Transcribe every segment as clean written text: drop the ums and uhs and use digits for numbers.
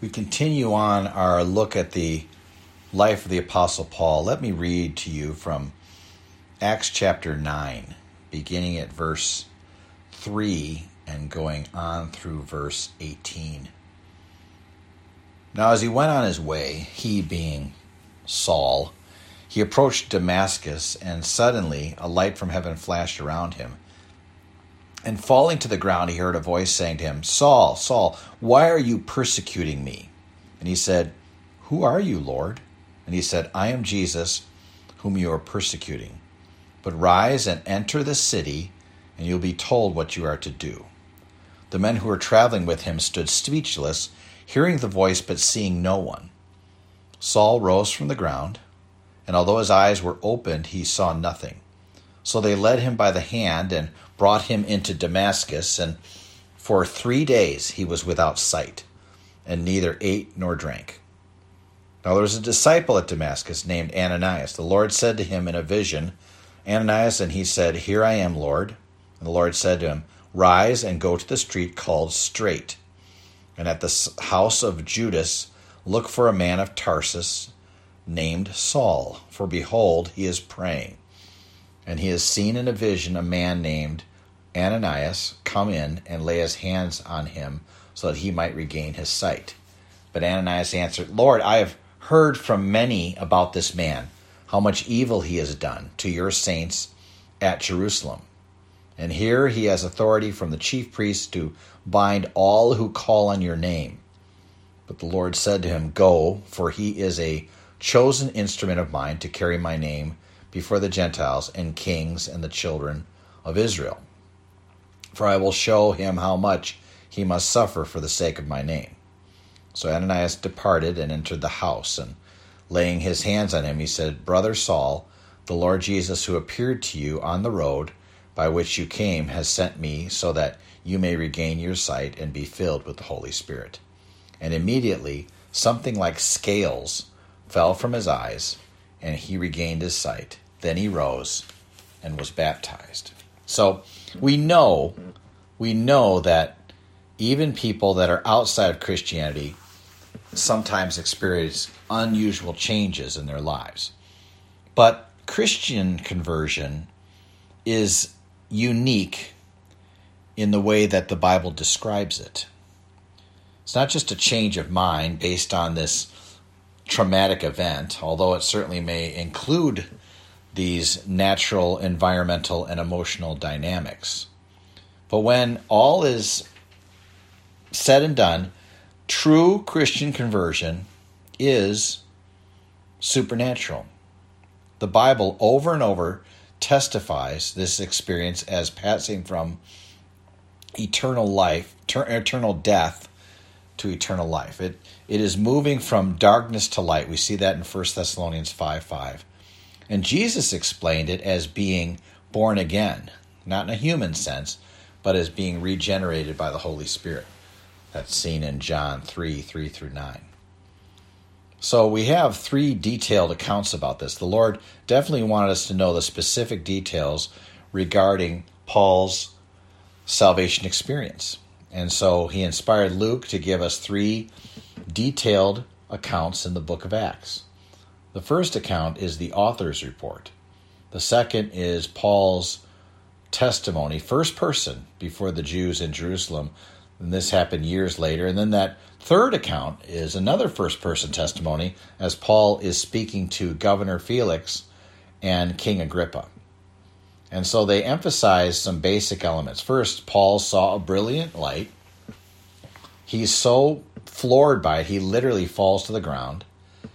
We continue on our look at the life of the Apostle Paul. Let me read to you from Acts chapter 9, beginning at verse 3 and going on through verse 18. Now as he went on his way, he being Saul, he approached Damascus, and suddenly a light from heaven flashed around him. And falling to the ground, he heard a voice saying to him, "Saul, Saul, why are you persecuting me?" And he said, "Who are you, Lord?" And he said, "I am Jesus, whom you are persecuting. But rise and enter the city, and you'll be told what you are to do." The men who were traveling with him stood speechless, hearing the voice but seeing no one. Saul rose from the ground, and although his eyes were opened, he saw nothing. So they led him by the hand and brought him into Damascus, and for 3 days he was without sight, and neither ate nor drank. Now there was a disciple at Damascus named Ananias. The Lord said to him in a vision, "Ananias," and he said, "Here I am, Lord." And the Lord said to him, "Rise and go to the street called Straight, and at the house of Judas look for a man of Tarsus named Saul, for behold, he is praying. And he has seen in a vision a man named Ananias come in and lay his hands on him so that he might regain his sight." But Ananias answered, "Lord, I have heard from many about this man, how much evil he has done to your saints at Jerusalem. And here he has authority from the chief priests to bind all who call on your name." But the Lord said to him, "Go, for he is a chosen instrument of mine to carry my name before the Gentiles and kings and the children of Israel. For I will show him how much he must suffer for the sake of my name." So Ananias departed and entered the house, and laying his hands on him, he said, "Brother Saul, the Lord Jesus, who appeared to you on the road by which you came, has sent me so that you may regain your sight and be filled with the Holy Spirit." And immediately something like scales fell from his eyes, and he regained his sight. Then he rose and was baptized. So we know that even people that are outside of Christianity sometimes experience unusual changes in their lives. But Christian conversion is unique in the way that the Bible describes it. It's not just a change of mind based on this traumatic event, although it certainly may include these natural, environmental, and emotional dynamics. But when all is said and done, true Christian conversion is supernatural. The Bible over and over testifies this experience as passing from eternal life, eternal death to eternal life. It is moving from darkness to light. We see that in 1 Thessalonians 5:5. And Jesus explained it as being born again, not in a human sense, but as being regenerated by the Holy Spirit. That's seen in John 3:3-9. So we have 3 detailed accounts about this. The Lord definitely wanted us to know the specific details regarding Paul's salvation experience. And so he inspired Luke to give us 3 detailed accounts in the book of Acts. The first account is the author's report. The second is Paul's testimony, first person, before the Jews in Jerusalem. And this happened years later. And then that third account is another first-person testimony as Paul is speaking to Governor Felix and King Agrippa. And so they emphasize some basic elements. First, Paul saw a brilliant light. He's so floored by it, he literally falls to the ground.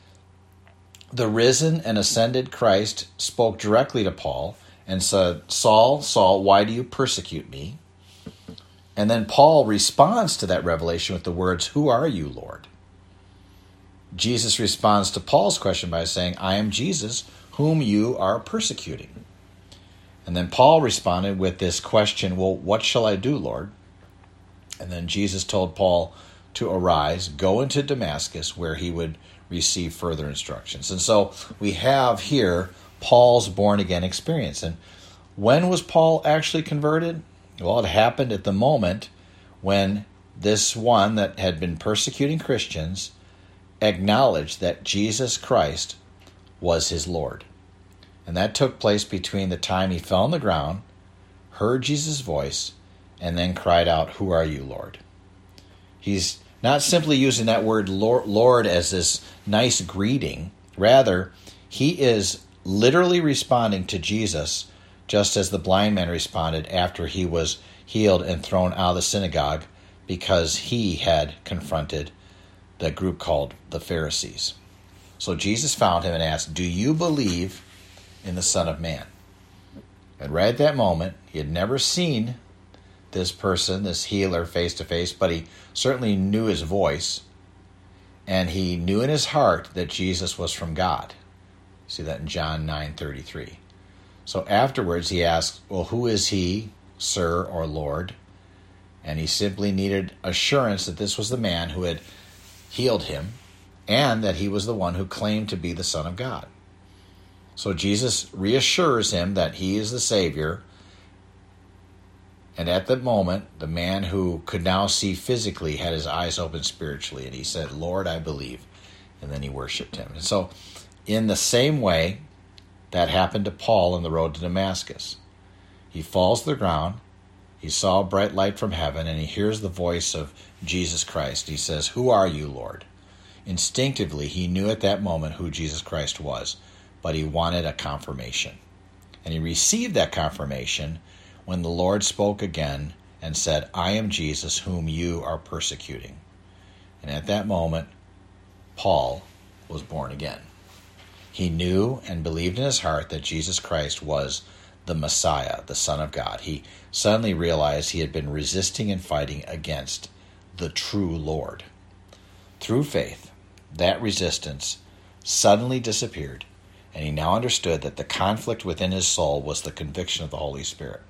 The risen and ascended Christ spoke directly to Paul and said, "Saul, Saul, why do you persecute me?" And then Paul responds to that revelation with the words, "Who are you, Lord?" Jesus responds to Paul's question by saying, "I am Jesus, whom you are persecuting." And then Paul responded with this question, "Well, what shall I do, Lord?" And then Jesus told Paul to arise, go into Damascus, where he would receive further instructions. And so we have here Paul's born-again experience. And when was Paul actually converted? Well, it happened at the moment when this one that had been persecuting Christians acknowledged that Jesus Christ was his Lord. And that took place between the time he fell on the ground, heard Jesus' voice, and then cried out, "Who are you, Lord?" He's not simply using that word Lord as this nice greeting. Rather, he is literally responding to Jesus just as the blind man responded after he was healed and thrown out of the synagogue because he had confronted the group called the Pharisees. So Jesus found him and asked, "Do you believe in the Son of Man?" And right at that moment, he had never seen this person, this healer, face to face, but he certainly knew his voice, and he knew in his heart that Jesus was from God. See that in John 9:33. So afterwards he asked, "Well, who is he, sir or Lord?" And he simply needed assurance that this was the man who had healed him and that he was the one who claimed to be the Son of God. So Jesus reassures him that he is the Savior. And at that moment, the man who could now see physically had his eyes open spiritually. And he said, "Lord, I believe." And then he worshiped him. And so in the same way, that happened to Paul on the road to Damascus. He falls to the ground. He saw a bright light from heaven, and he hears the voice of Jesus Christ. He says, "Who are you, Lord?" Instinctively, he knew at that moment who Jesus Christ was, but he wanted a confirmation. And he received that confirmation when the Lord spoke again and said, "I am Jesus whom you are persecuting." And at that moment, Paul was born again. He knew and believed in his heart that Jesus Christ was the Messiah, the Son of God. He suddenly realized he had been resisting and fighting against the true Lord. Through faith, that resistance suddenly disappeared, and he now understood that the conflict within his soul was the conviction of the Holy Spirit.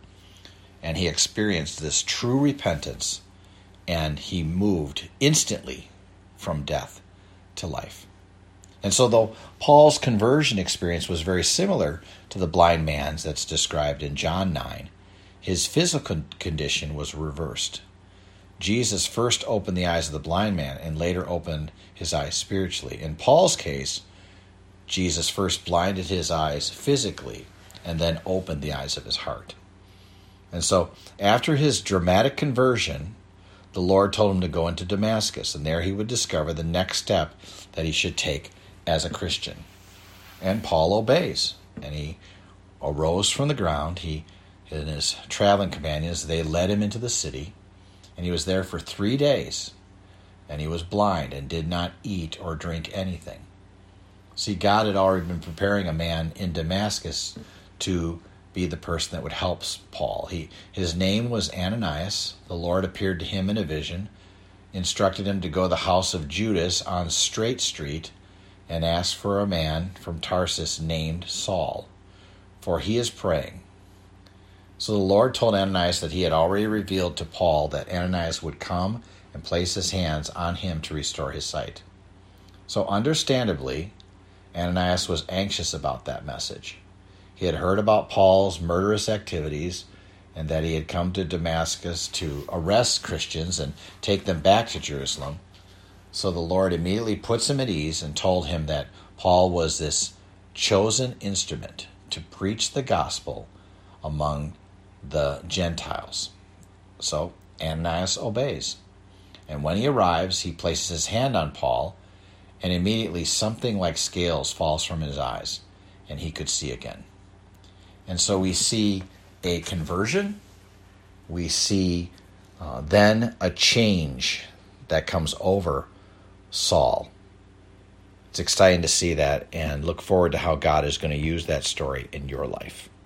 And he experienced this true repentance, and he moved instantly from death to life. And so though Paul's conversion experience was very similar to the blind man's that's described in John 9, his physical condition was reversed. Jesus first opened the eyes of the blind man and later opened his eyes spiritually. In Paul's case, Jesus first blinded his eyes physically and then opened the eyes of his heart. And so after his dramatic conversion, the Lord told him to go into Damascus, and there he would discover the next step that he should take as a Christian. And Paul obeys, and he arose from the ground. He and his traveling companions, they led him into the city, and he was there for 3 days, and he was blind and did not eat or drink anything. See, God had already been preparing a man in Damascus to be the person that would help Paul. His name was Ananias. The Lord appeared to him in a vision, instructed him to go to the house of Judas on Straight Street and ask for a man from Tarsus named Saul, for he is praying. So the Lord told Ananias that he had already revealed to Paul that Ananias would come and place his hands on him to restore his sight. So understandably, Ananias was anxious about that message. He had heard about Paul's murderous activities and that he had come to Damascus to arrest Christians and take them back to Jerusalem. So the Lord immediately puts him at ease and told him that Paul was this chosen instrument to preach the gospel among the Gentiles. So Ananias obeys. And when he arrives, he places his hand on Paul, and immediately something like scales falls from his eyes, and he could see again. And so we see a conversion. We see then a change that comes over Saul. It's exciting to see that, and look forward to how God is going to use that story in your life.